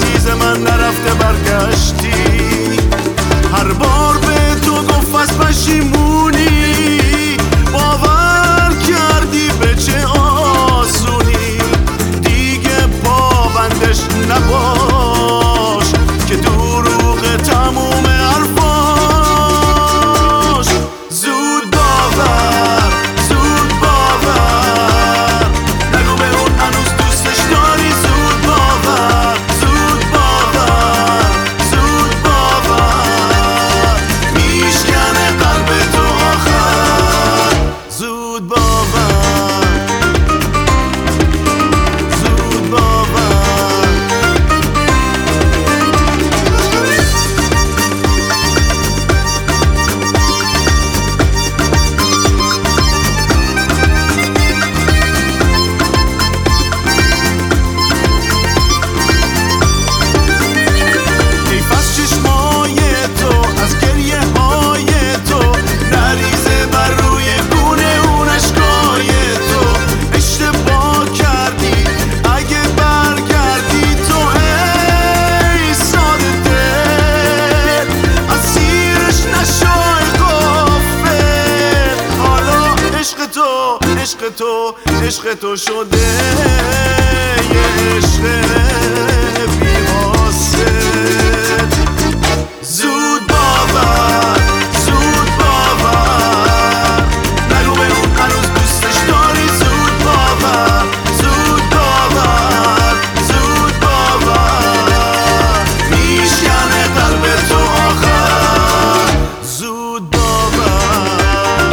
عزیز من نرفته برگشتی. هر بار به تو گفت از پشیمونی، باور کردی به چه آسونی. دیگه پابندش نباش که دروغ تموم حرفاش. زود باور، زود باور، نگو به اون هنوز دوستش داری. زود باور، زود باور، زود باور، میشکنه قلب تو آخر. زود باور، زود باور. عشق تو شده یه عشق بی‌حاصل. زود باور، زود باور، نگو به اون هنوز دوستش داری. زود باور، زود باور، زود باور، میشکنه قلب تو آخر. زود باور،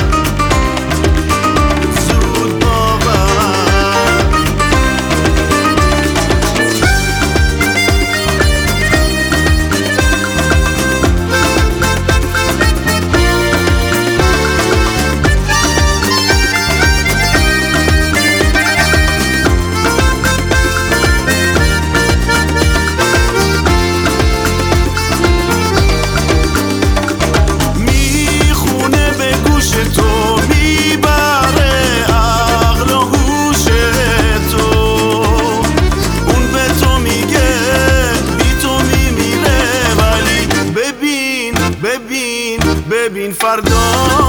زود ببین فردا